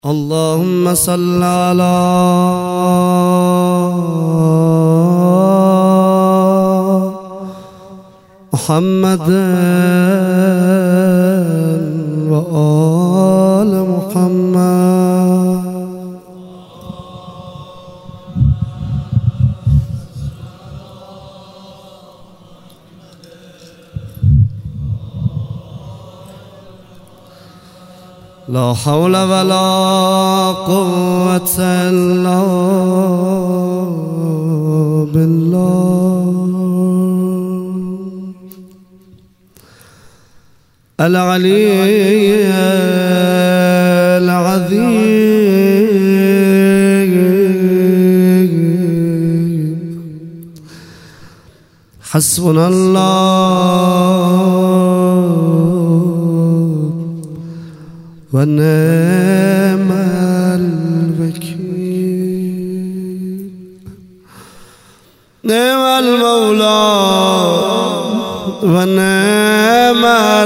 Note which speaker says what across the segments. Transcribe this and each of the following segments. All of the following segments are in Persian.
Speaker 1: اللهم صل على محمد وآل محمد. لا حول ولا قوة إلا بالله العلي العظيم. حسبنا الله ونعم الوكيل. نعم المولى ونعم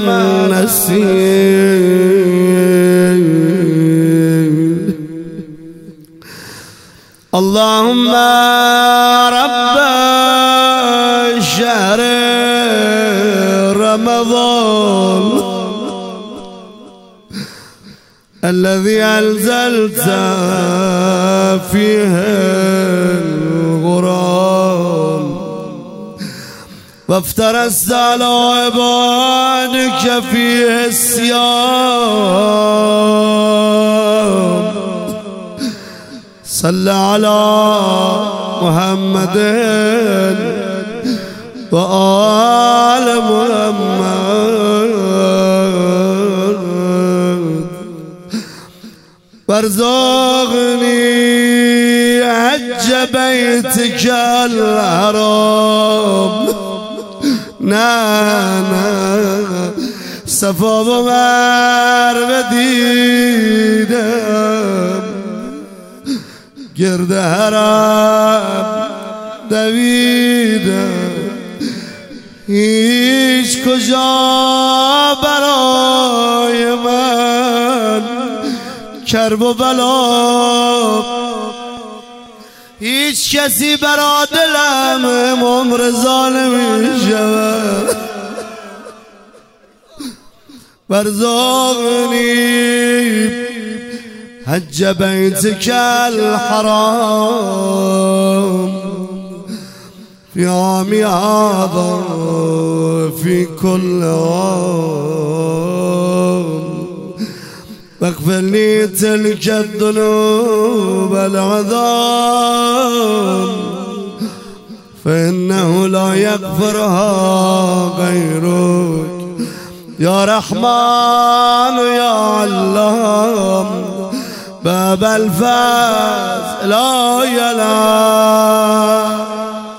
Speaker 1: النصير. اللهم رب شهر رمضان الذي أنزلت فيه القرآن وافترست على عبادك فيه الصيام. صل على محمد وآل محمد وارزقني حج بيتك الحرام. نانا صفا و مروه دیدم، گرد حرم دویدم، هیچ کجا برای من کرب و بلا، هیچ کسی برا دلم امام رضا نمی شود. وارزقنی حج بیتک الحرام فی عام هذا فی كل عام واغفر لي تلك الذنوب العظام فإنه لا يغفرها غيرك يا رحمن يا علام باب الفاز لا يلام.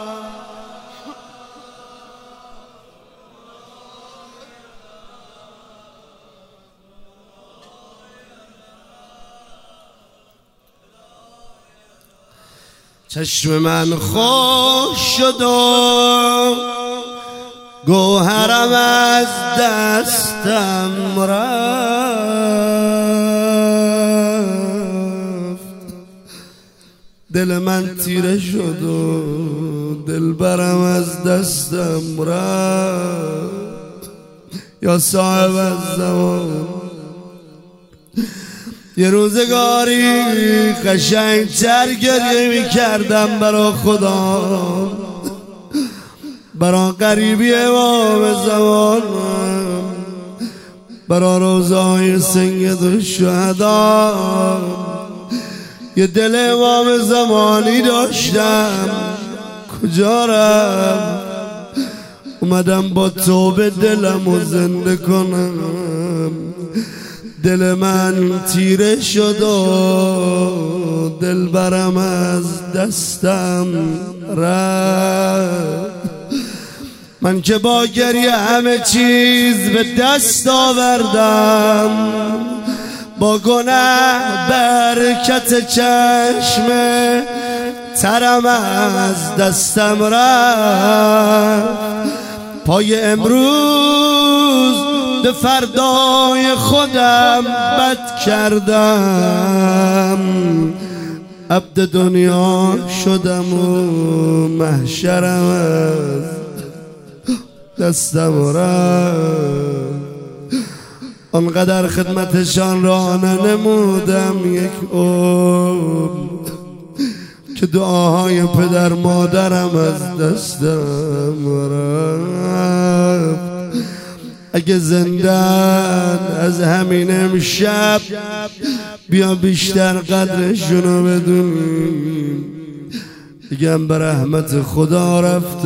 Speaker 1: چشم من خوش شد و گوهرم از دستم رفت، دل من تیره شد و دلبرم از دستم رفت. یا صاحب الزمان یه روزگاری قشنگ‌تر گریه می‌کردم برا خدا، برا قریبی امام زمانم، برا روزای سید الشهدا. یه دل امام زمانی داشتم کجا رفت؟ اومدم با توبه دلمو زنده کنم. دل من تیره شد و دلبرم از دستم رفت. من که با گریه همه چیز به دست آوردم، با گناه برکت چشم ترم از دستم رفت. پای امروز به فردای خودم بد کردم، عبد دنیا شدم و محشرم از دستم رفت. آنقدر خدمتشان را ننمودم یک عمر که دعاهای پدر مادرم از دستم رفت. اگه زندن از همین امشب بیا بیشتر قدرشونو بدونیم، بگم به رحمت خدا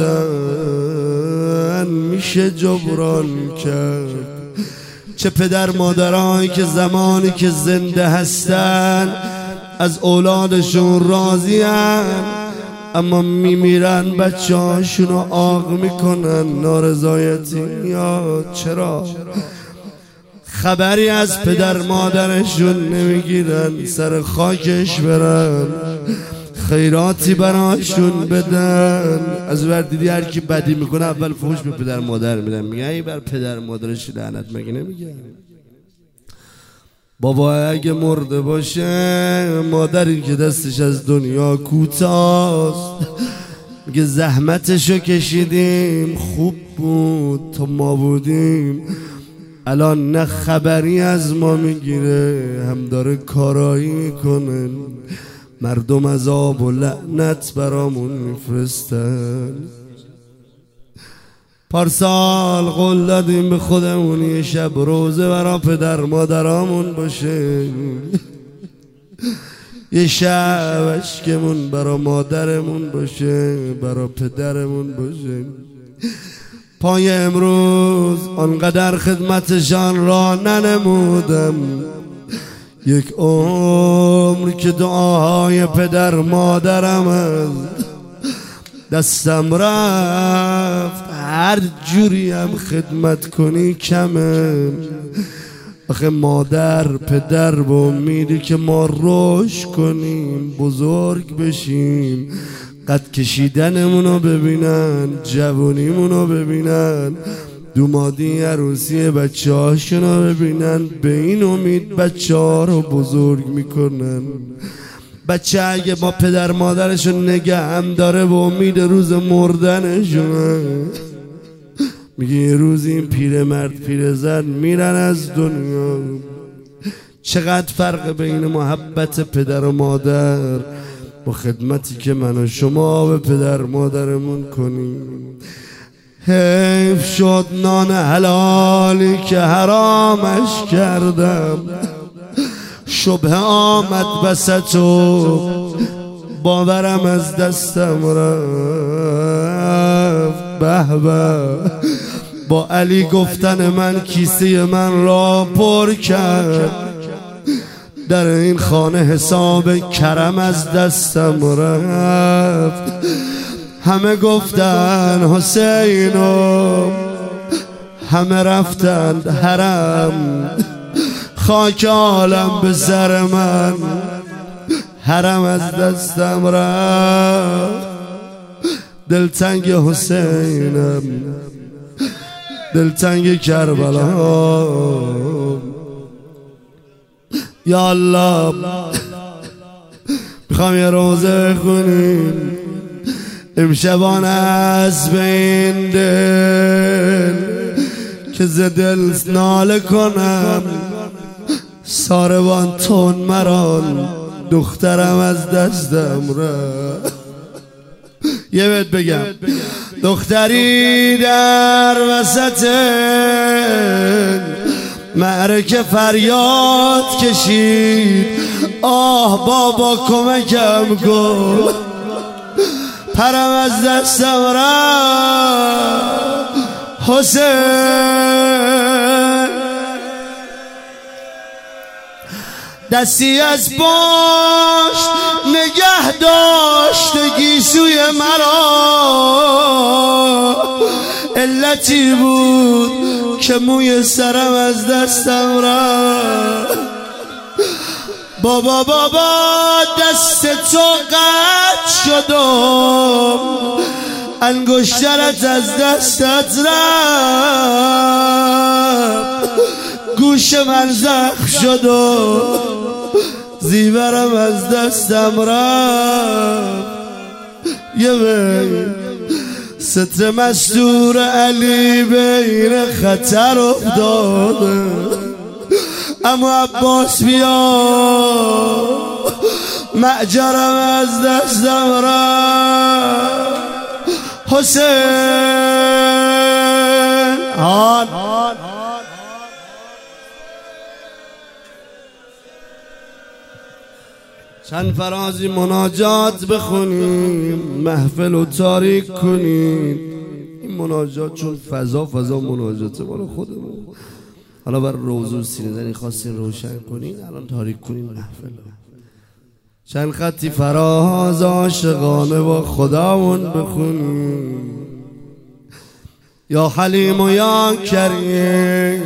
Speaker 1: رفتن میشه جبران کرد. چه پدر مادرایی که زمانی که زنده هستن از اولادشون راضی هن، اما میمیرن بچه هاشونو آق میکنن، نارضایتی میاد. چرا؟ خبری از پدر مادرشون نمیگیرن، سر خاکش برن، خیراتی براشون بدن. از ور دیدی هر کی بدی میکنه اول فوش به پدر مادر میدن، میگه ای بر پدر مادرش لعنت، مگه نمیگه؟ بابا اگه مرده باشه، مادری که دستش از دنیا کوتاست، میگه زحمتشو کشیدیم، خوب بود تا ما بودیم، الان نه خبری از ما میگیره، هم داره کارایی میکنه، مردم عذاب و لعنت برامون میفرستن. پارسال قول دادیم به خودمون یه شب روزه برا پدر مادرامون باشه، یه شب اشکمون برا مادرمون باشه، برا پدرمون باشه. پای امروز آنقدر خدمتشان را ننمودم، یک عمر که دعاهای پدر مادرم از دستم رفت. هر جوری هم خدمت کنی کمه، آخه مادر پدر با امیدی که ما رشد کنیم، بزرگ بشیم، قد کشیدنمونو ببینن، جوونیمونو ببینن، دومادی عروسی بچه هاشونو ببینن، به این امید بچه ها رو بزرگ میکنن. بچه اگه با پدر مادرشون نگه هم داره به امید روز مردنشون، میگه یه روز این پیرمرد پیرزن میرن از دنیا. چقدر فرق بین محبت پدر و مادر با خدمتی که من و شما به پدر مادرمون کنیم. حیف شد نان حلالی که حرامش کردم، شبه آمد وسط و باورم از دستم رفت. به به، با علی گفتن من کیسه من را پر کرد، در این خانه حساب کرم از دستم رفت. همه گفتن حسینو، همه رفتند حرم، خاک عالم به سر من، حرم از دستم رفت. دلتنگ حسینم، دلتنگ کربلا. یا الله میخوام یه روزه کنیم امشبان از بین دل که ز دل ناله کنم، ساروان تون مران دخترم از دستم رفت. یه بیت بگم، دختری در وسط معرکه فریاد کشید، آه بابا کمکم کن، پرم از دستم رفت. حسین دستی از پشت نگه داشت گیسوی مرا، علتی بود که موی سرم از دستم رفت. بابا بابا دست تو قطع شدم، انگشترت از دستت رفت، گوش من زخم شد و زیورم از دستم رفت. یه وی ستر مستور علی بین خطر افتاده، اما عباس بیا معجرم از دستم رفت. حسین چند فرازی مناجات بخونیم، محفل رو تاریک کنیم. این مناجات چون فضا مناجات مال خودمون، حالا بر روضه و سینه زنی خواستین روشن کنین، الان تاریک کنین محفل. چند خطی فراز عاشقانه با خداون بخونیم. یا حلیم و یا کریم،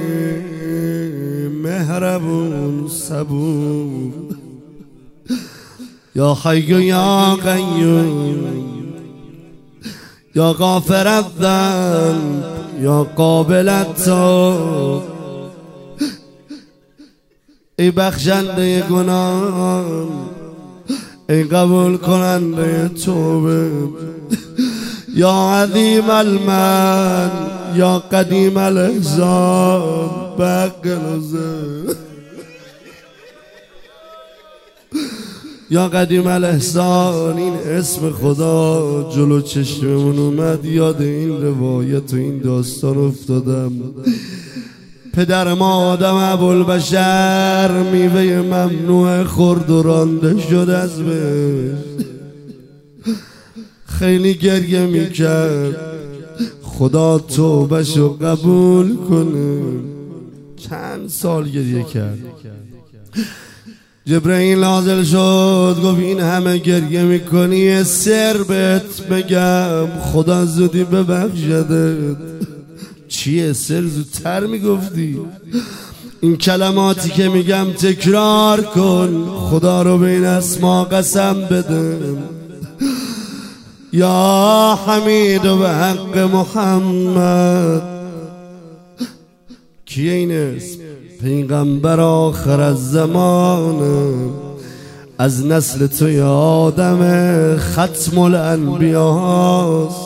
Speaker 1: مهربون صبور، یا حی و یا قیوم، یا غافر الذنب، یا قابل التوب. ای بخشنده گناه، ای قبول کننده توبه، یا عظیم المن، یا قدیم الاحسان، یا قدیم الاحسان. این اسم خدا جلو چشممون اومد، یاد این روایت و این داستان افتادم. پدر ما آدم ابوالبشر میوه ممنوع خورد و رانده شد از بهشت. خیلی گریه میکرد خدا توبهشو قبول کنه. چند سال گریه کرد. جبرئیل نازل شد گفت این همه گریه میکنی، سر بهت بگم خدا زودی ببخشدت. چیه سر؟ زودتر میگفتی. این کلماتی که میگم تکرار کن، خدا رو بین اسما قسم بده. یا حمید و حق محمد. کیه این اسم؟ پیغمبر آخر از زمانه، از نسل توی آدم ختم الانبیاست.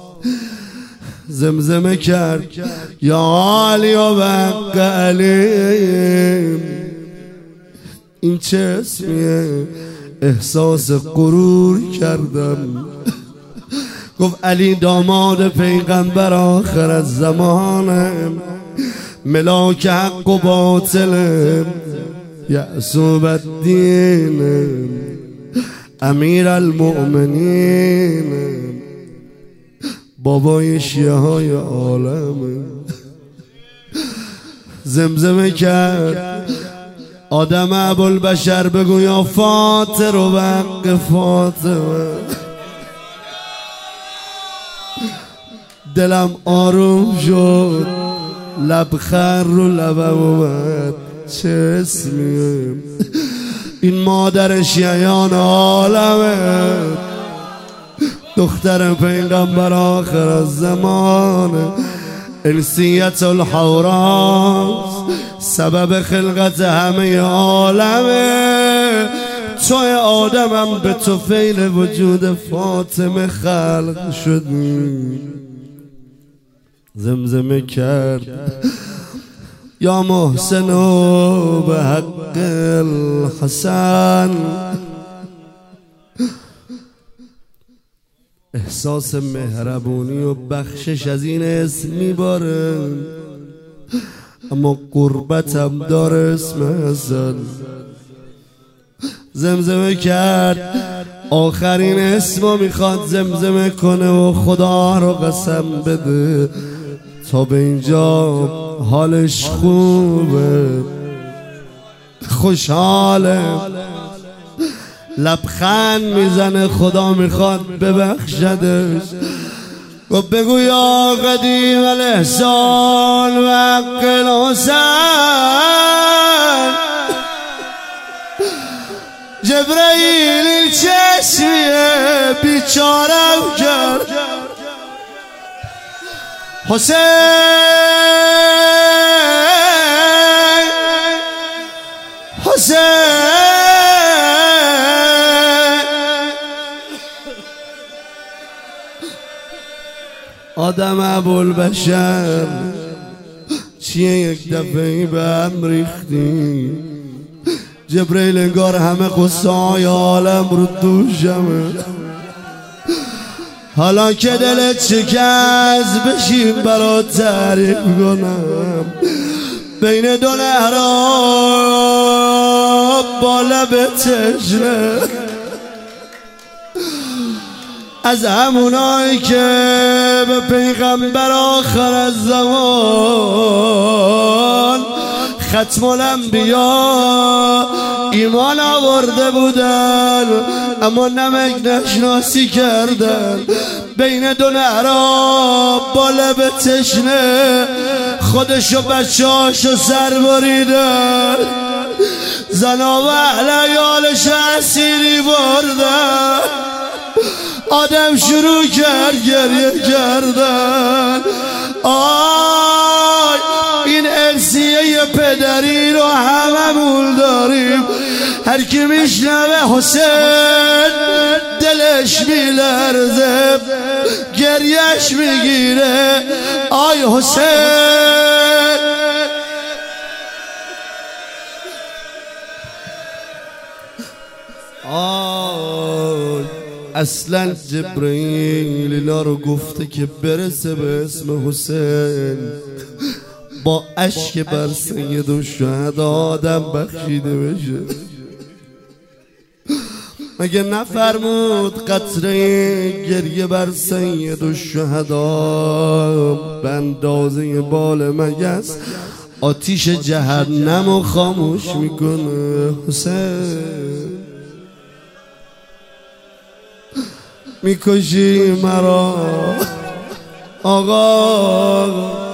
Speaker 1: زمزمه کرد یا علی و حق علی. این چه اسمیه؟ احساس غرور کردم. گفت علی داماد پیغمبر آخر از زمانه، ملاک حق و باطل، یعصوب الدین، امیر المؤمنین، بابای شیعه های عالم. زمزمه کرد آدم ابوالبشر بگو یا فاطر و حق فاطمه. دلم آروم شد، لبخند رو لبم اومد. چه اسمیه؟ این مادر شیعیان عالمه، دختر پیغمبر آخر از زمان، انسیت الحوراس، سبب خلقت همه عالمه. توی آدمم به طفیل وجود فاطمه خلق شدی. زمزمه کرد یا محسن و به حق الحسن. احساس مهربونی و بخشش از این اسم میباره، اما قربتم داره اسم حسن. زمزمه کرد آخرین اسمو میخواد زمزمه کنه و خدا رو قسم بده تا به اینجا حالش خوبه، خوشحاله، لبخند میزنه، خدا میخواد ببخشدش. و بگو یا قدیم الاحسان و حق الحسن. جبرئیل چشمیه بیچارم کرد، حسین حسین آدم ابوالبشر چیه یک دفعه به هم ریختی؟ جبریل انگار همه قصه های عالم رو دوشمه. حالا که دلت شکست بشین برات تعریف کنم. بین دو نهراب با لب تشنه از همونایی که به پیغمبر آخر از زمان ختم الانبیا ایمان آورده بودن اما نمک نشناسی کردن. بین دو نهراب با لب تشنه خودش و بچه‌هاشو سر بریدن. زنا و اهل عیالش اسیری بردن. آدم شروع کرد گریه کردن. آی این ارثیه پدری رو هممون داریم. هر کی میشنوه حسین دلش میلرزه گریهش میگیره. آی حسین اصلا جبرئیل اینا رو گفته که برسه به اسم حسین با اشک بر سید الشهدا آدم بخشیده بشه. مگه نفرمود قطره گریه بر سید الشهدا به اندازه بال مگس آتیش جهنم رو خاموش میکنه؟ حسین میکشی مرا آقا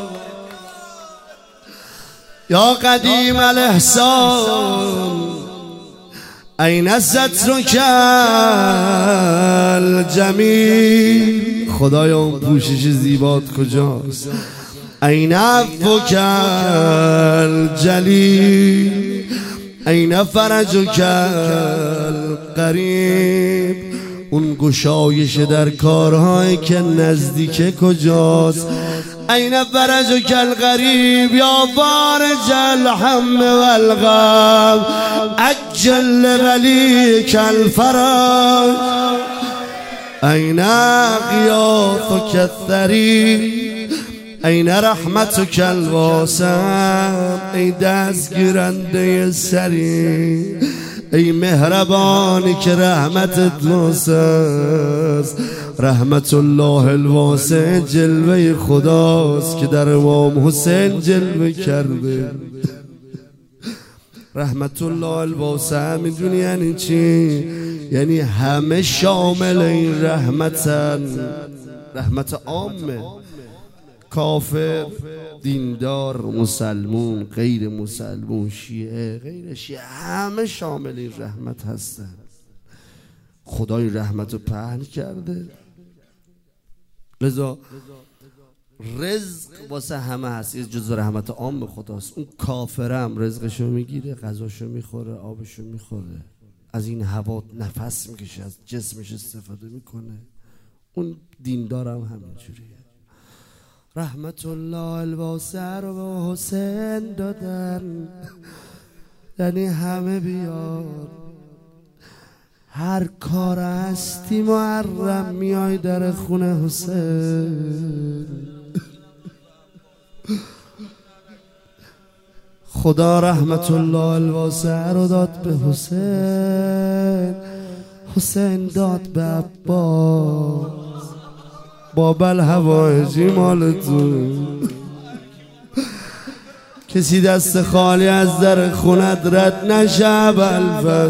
Speaker 1: یا قدیم الاحسان این سترک الجمیل. خدایا اون پوشش زیبات کجاست؟ این عفوک الجلیل این فرجک القریب. اون گشایش در کارهایی که نزدیک کجاست؟ این فرجک القریب یا فارج الهم والغم عجل ولیک الفرج. این غیاثک الثری این رحمتک الواسع. ای دستگیرنده سری ای مهربانی که رحمتت واسع است. رحمت الله الواسع جلوه خداست که در امام حسین جلوه کرده. رحمت الله الواسع میدونی یعنی چی؟ یعنی همه شامل این رحمتن. رحمت عامه، کافر، دیندار، مسلمون، غیر مسلمون، شیعه، غیر شیعه، همه شامل این رحمت هستن. خدا این رحمت رو پهن کرده. لذا رزق واسه همه هست، یه جز رحمت عام خداست. اون کافرم رزقشو میگیره، غذاشو میخوره، آبشو میخوره، از این هوا نفس میکشه، از جسمش استفاده میکنه. اون دیندارم همینجوریه. رحمت الله الواسع رو به حسین دادن، یعنی همه بیار. هر کار هستی محرم میای در خونه حسین. خدا رحمت الله الواسع رو داد به حسین. حسین داد به عباس. بابل هوایجی مال تو. کسی دست خالی از در خونت رد نشه ابوالفضل.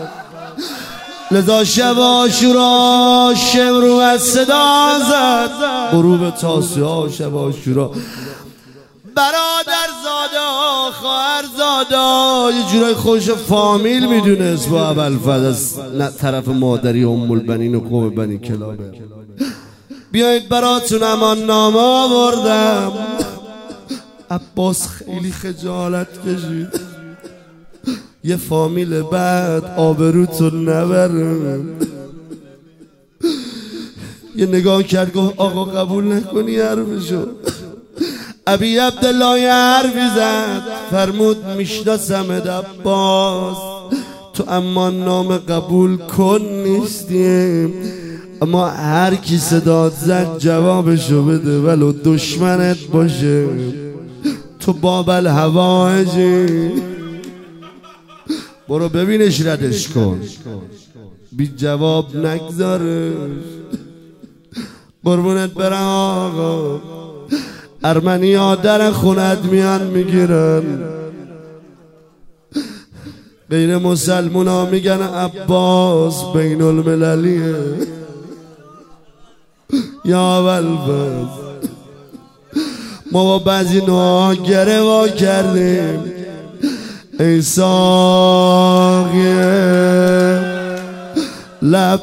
Speaker 1: لذا شب عاشورا شمرو از صدا زد. غروب تاسوعا شب عاشورا برادر زاده خواهر زاده یه جورای خوش فامیل میدونست با ابوالفضل از طرف مادری ام البنین و قوم بنی کلابه. بیایید براتون امان نامه آوردم. عباس خیلی خجالت کشید. یه فامیل بعد آبروتون نبره. یه نگاه کرد گفت آقا قبول نکنی حرفشو. ابی عبدالله یه حرفی زد، فرمود میشناسمت عباس، تو امان نامه قبول کن نیستیم، اما هر کی صدات زد جوابشو بده ولو دشمنت باشه، تو باب الهوایجی. برو ببینش ردش کن، بی جواب نگذارش. قربونت برم آقا. ارمنی ها در خونت میان میگیرن، غیر مسلمون ها میگن عباس بین المللیه. یا ولبز ما با بعضی نوها گره وا کردیم. ای ساقیه لب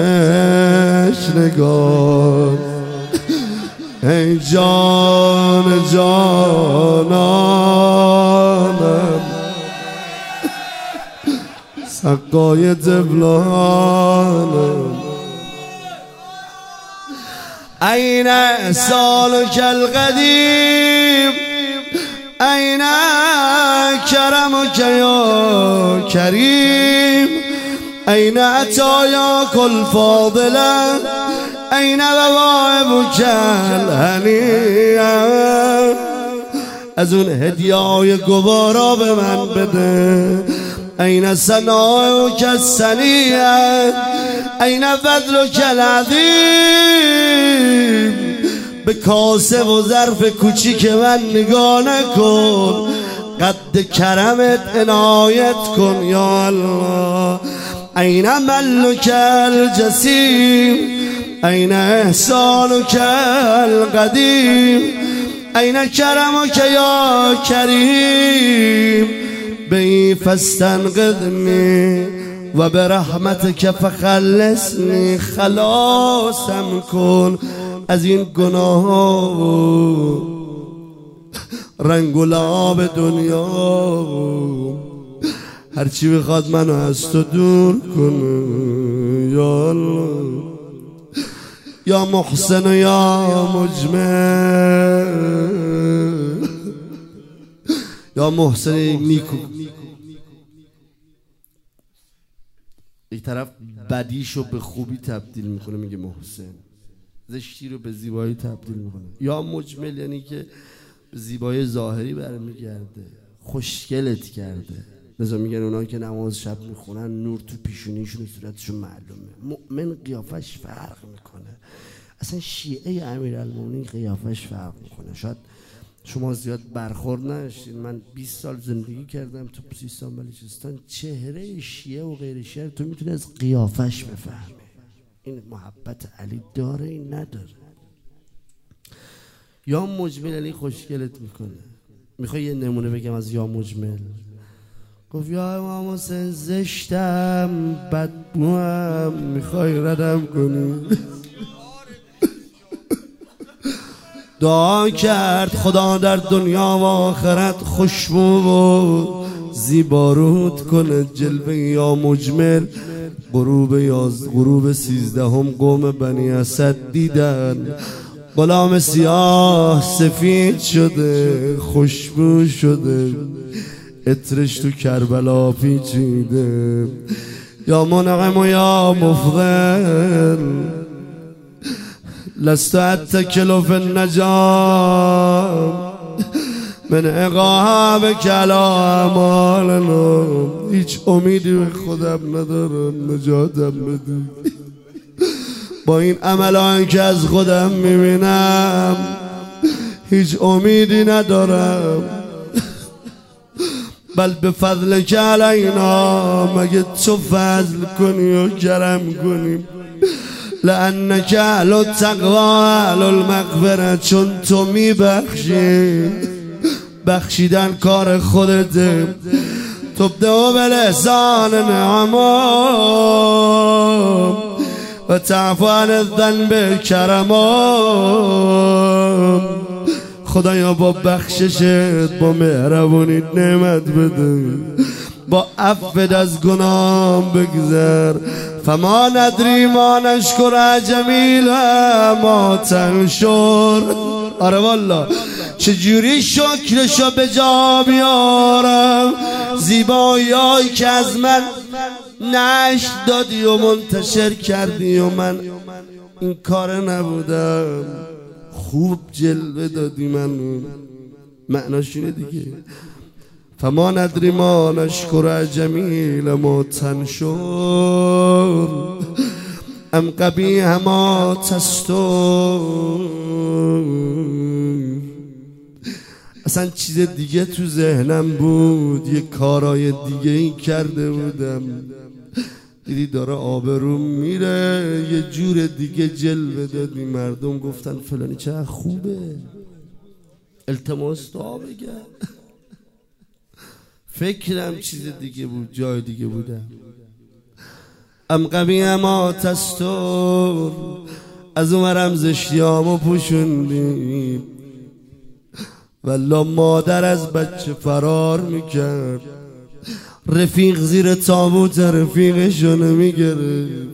Speaker 1: تشنگان، ای جان جانانم، سقای دبلانم. این احسانک القدیم، این کرمک یا کریم، این عطایاک الفاضله، این وواهبک الهنیه. از اون هدیه‌های گوارا به من بده. این ثناؤک الثنیه، این فضلک العظیم. به کاسه و ظرف کوچیک من نگاه نکن، قد کرمت عنایت کن یا الله. این ملک الجسیم، این احسانک القدیم، این کرمک یا کریم. بی فاستنقذنی و برحمتک فخلصنی، خلاصم کن از این گناه ها رنگ و لعاب دنیا. هرچی بخواد منو از تو دور کنه یا الله. یا محسن و یا مجمل، یا محسن نیکو. یک طرف بدیشو به خوبی تبدیل میکنه میگه محسن، زشتی رو به زیبایی تبدیل میکنه. یا مجمل یعنی که به زیبایی ظاهری برمیگرده، خوشگلت کرده. لذا میگن اونا که نماز شب میخونن نور تو پیشونیشون و صورتشون معلومه. مؤمن قیافش فرق میکنه. اصلا شیعه امیرالمومنین قیافش فرق میکنه. شاید شما زیاد برخورد نشید. من 20 سال زندگی کردم تو سیستان بلوچستان. چهره شیعه و غیر شیعه تو میتونی از قیافش بفهمی. این محبت علی داره این نداره. یا مجمل علی خوشگلت میکنه. میخوای یه نمونه بگم از یا مجمل؟ گفت یا امام حسین زشتم بدموام، میخوای ردم کنی؟ دعا کرد خدا در دنیا و آخرت خوشبو و زیبارود کنه. جلوه یا مجمل غروب 13 قوم بنی اسد دیدن. غلام سیاه سفید شده، خوشبو شده، عطرش تو کربلا پیچیده. یا منعم و یا مفضل، لست اتکل فی النجام من عقابک علی اعمالنا. هیچ امیدی به خودم ندارم نجاتم بده. با این عملان که از خودم میبینم هیچ امیدی ندارم. بل به فضل که علینا، مگه تو فضل کنی و کرم کنی. لانک اهل التقوی اهل المغفرة، چون تو میبخشی، بخشیدن کار خودته. تبدأ بالاحسان نعما و تعفو عن الذنب کرما. خدایا با بخششت با مهربونیت نعمت بده، با عفوت از گناهم بگذر. فما ندری ما نشکر جمیلا ما تنشر. آره والا چجوری شکرشو به جا بیارم، زیباییایی که از من نشر دادی و منتشر کردی و من این کار نبودم، خوب جلوه دادی من. معناش اینه دیگه. فما ندری ما نشکر جمیل ما تنشر ام قبیح ما تستر. اصلا چیز دیگه تو ذهنم بود، یه کارای دیگه این کرده بودم، دیدی داره آبروم میره، یه جور دیگه جلوه دادی، مردم گفتن فلانی چه خوبه، التماس دعا بگم. فکرم چیز دیگه بود، جای دیگه بودم. ام قبیح ما تستر، از اونورم زشتیامو پوشوندی. والله مادر از بچه فرار میکرد، رفیق زیر تابوت رفیقشو نمیگرفت.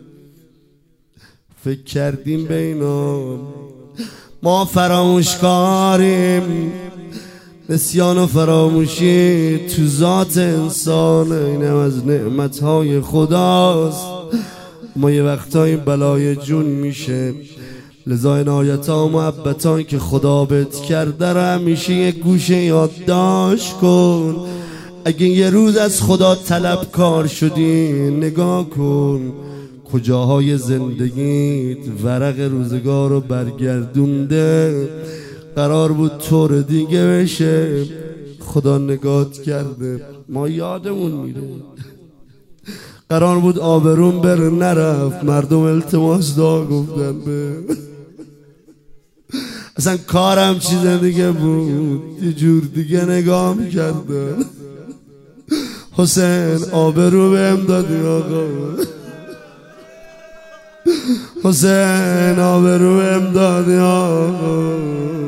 Speaker 1: فکر کردیم به اینا ما فراموشکاریم، نسیان و فراموشی تو ذات انسانه، اینم از نعمتهای خداست. ما یه وقتایی بلای جون میشه، لذا این آیتا و محبتان که خدا بهت کرده را همیشه یه گوشه یادداشت کن. اگه یه روز از خدا طلبکار شدی نگاه کن کجاهای زندگیت ورق روزگار رو برگردونده، قرار بود طور دیگه بشه، خدا نگات کرده، ما یادمون میره. قرار بود آبرون بره نرفت، مردم التماس دعا گفتن به. اصلا کارم چیز دیگه بود، یه جور دیگه نگاه میکردن. حسین آبرو بهم دادی آقا، حسین آبرو بهم دادی آقا،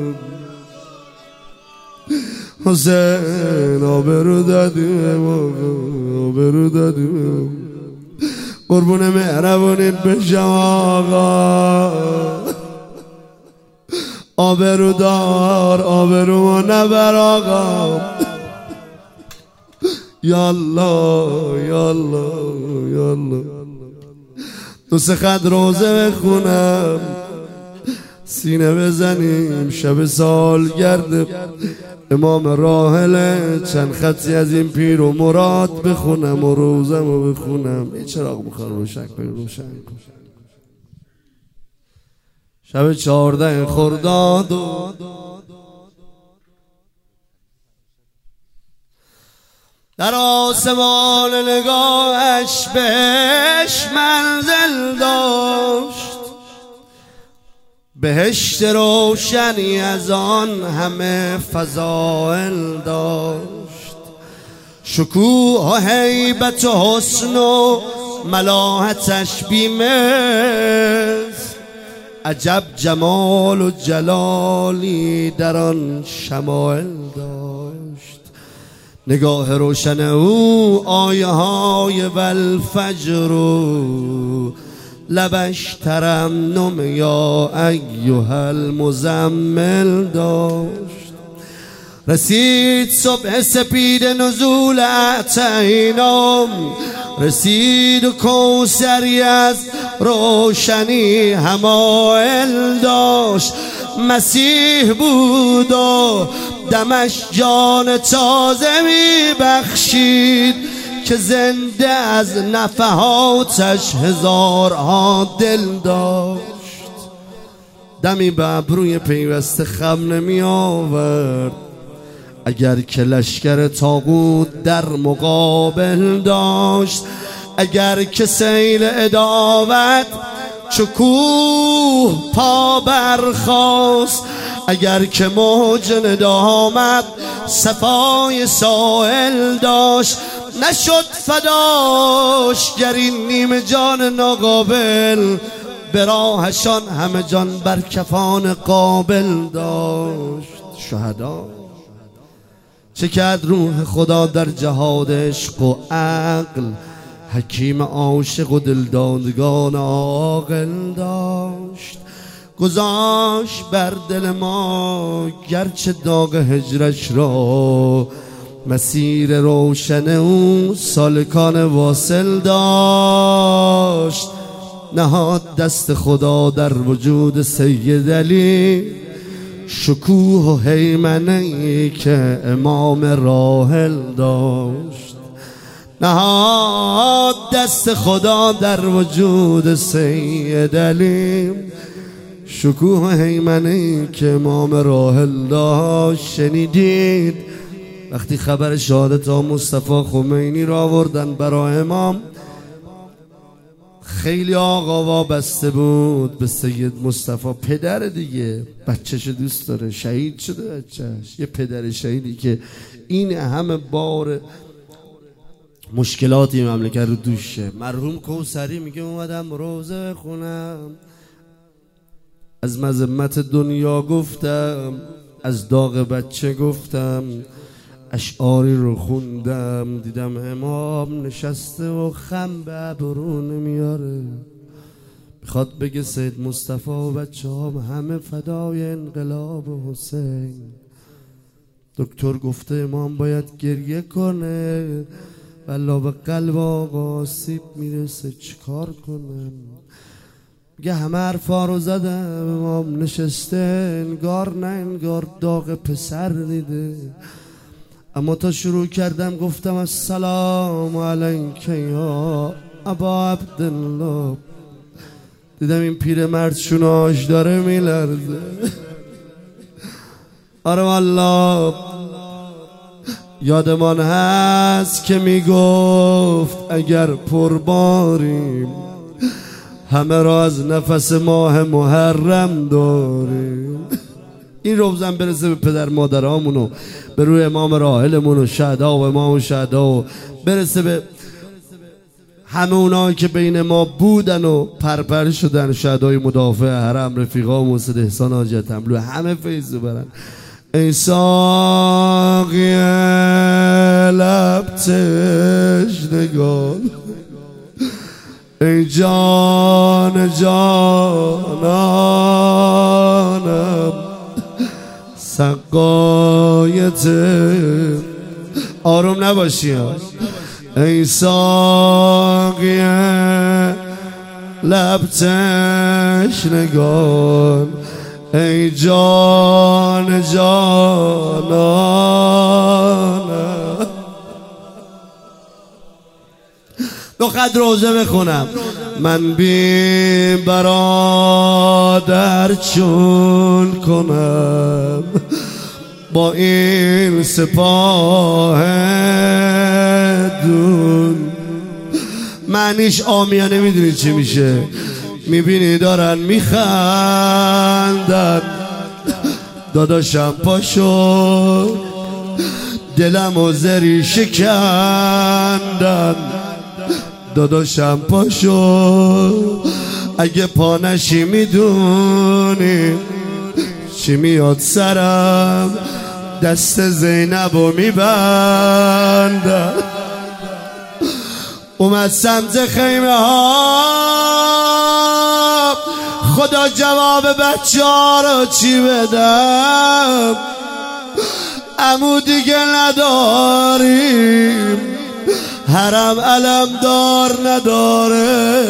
Speaker 1: حسین آبرو دادی آقا، آبرو دادی قربون مهربونیت بشم آقا. آبرو دار آبرو نبر آقا. یالله یالله یالله. دو سه خط روزه بخونم، سینه بزنیم شب سالگرد امام راحله، چند خطی از این پیر و مراد بخونم و روزم رو بخونم. این چراغ بخواه روشن کنیم، روشن کن. شب 14 خرداد در آسمان نگاهش بهش منزل داشت، بهشت روشنی از آن همه فضائل داشت، شکوه و هیبت و حسن و ملاحتش بی‌مثل، عجب جمال و جلالی در آن شمائل داشت. نگاه روشن او آیه های والفجر و لبش ترنم یا ایها المزمل داشت. رسید صبح سپید نزول اعتینام، رسید و کوثری از روشنی همایل داشت. مسیح بود و دمش جان تازه می بخشید، که زنده از نفحاتش هزارها دل داشت. دمی به ابروی پیوسته خم نمی آورد، اگر که لشکر طاغوت در مقابل داشت، اگر که سیل عداوت چو کوه پا برخاست، اگر که موج ندامت صفای سائل داشت. نشد فداش گر این نیمه جان ناقابل، به راهشان همه جان بر کفان قابل داشت. شهدا چه کرد روح خدا در جهاد عشق و عقل، حکیم عاشق و دلدادگان عاقل داشت. گذاشت بر دل ما گرچه داغ هجرش را، مسیر روشن او سالکان واصل داشت. نهاد دست خدا در وجود سید علی، شکوه و هیمنه‌ای که امام راحل داشت. نهاد دست خدا در وجود سید علی، شکوه و هیمنه‌ای که امام راحل داشت. شنیدید وقتی خبر شهادت مصطفی خمینی را آوردن برای امام، خیلی آقا وابسته بود به سید مصطفی. پدر دیگه بچه‌شو دوست داره، شهید شده بچه‌ش، یه پدر شهیدی که این همه بار مشکلاتی مملکت رو دوشه. مرحوم کوثری میگه اومدم روزه بخونم، از مذمت دنیا گفتم، از داغ بچه گفتم، اشعاری رو خوندم، دیدم امام نشسته و خم به ابرو نمیاره، میخواد بگه سید مصطفی و بچه هم همه فدای انقلاب حسین. دکتر گفته امام باید گریه کنه، والله به قلب آقا آسیب میرسه، چیکار کنم؟ میگه همه حرفا رو زدم، امام نشسته انگار نه انگار داغ پسر دیده. اما تا شروع کردم گفتم السلام علیک یا ابا عبدالله، دیدم این پیرمرد شوناش داره میلرزه. آره والله یادمان هست که میگفت اگر پرباریم همه را از نفس ماه محرم داریم. این روزن برسه به پدر مادرامونو، به روی امام راحلمون و شهدا و امام و شهدا، و برسه به همه اونایی که بین ما بودن و پرپر شدن، شهدای مدافع حرم، رفیقا و موسد احسان حاجی تملو، همه فیض برن. ای ساقی لب تشنگان، ای جان جانانم، سقایت آروم نباشی. ای ساقی لب تشنگان، ای جان جانانم. دو خط روزه بخونم. من بی برادر چون کنم با این سپاه دون. معنیش عامیانه میدونی چی میشه؟ میبینی دارن میخندن، داداشم پاشو دلم و زری شکندن، داداشم پاشو اگه پانشی میدونی چی میاد سرم، دست زینبو میبندم. اومد سمت خیمه ها، خدا جواب بچه ها رو چی بدم؟ عمو دیگه نداریم، حرم علم دار نداره.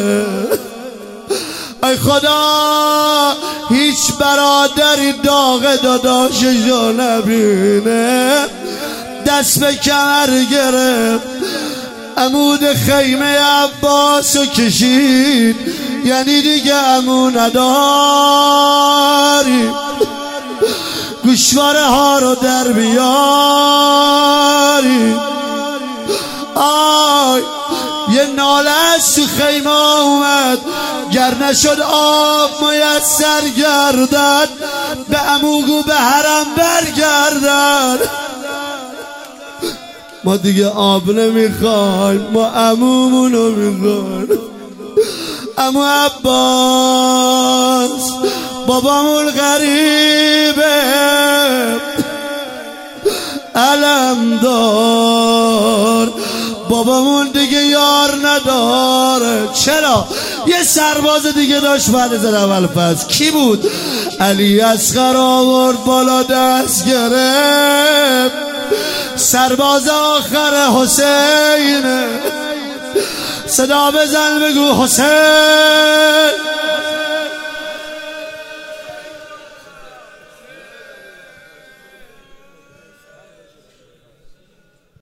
Speaker 1: ای خدا هیچ برادری داغ داداششو نبینه. دست به کمر گرفت، عمود خیمه عباسو کشید، یعنی دیگه عمو نداری، گوشواره ها رو در بیاری. آی یه ناله از تو خیمه اومد، گر نشد آب میسر گردد، به عموگو به حرم برگردد. ما دیگه آب نمیخوایم، ما عمومونو میخوایم. عمو عباس بابامون غریبه، علم دار، بابامون دیگه یار نداره. چرا؟ یه سرباز دیگه داشت بعد از اول پس. کی بود؟ علی اصغر آورد بالا دست گرفت، سرباز آخر حسینه. صدا بزن بگو حسین.